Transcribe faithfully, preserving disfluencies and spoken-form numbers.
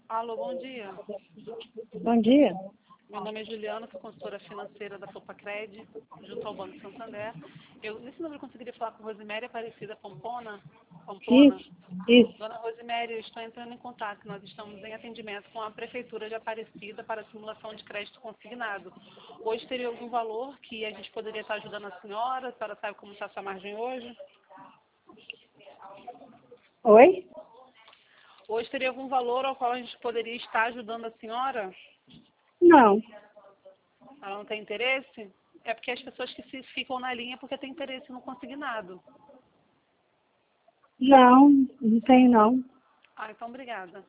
Alô, bom dia. Bom dia. Meu nome é Juliana, sou consultora financeira da Fopacred, junto ao Banco Santander. Eu, nesse número, eu conseguiria falar com Rosiméria Aparecida Pompona? Pompona? Isso, isso. Dona Rosiméria, eu estou entrando em contato. Nós estamos em atendimento com a Prefeitura de Aparecida para simulação de crédito consignado. Hoje teria algum valor que a gente poderia estar ajudando a senhora? A senhora sabe como está a sua margem hoje? Oi? Hoje teria algum valor ao qual a gente poderia estar ajudando a senhora? Não, Ela não tem interesse? É porque as pessoas que se ficam na linha porque têm interesse no consignado. não, não tem não. Ah, então obrigada.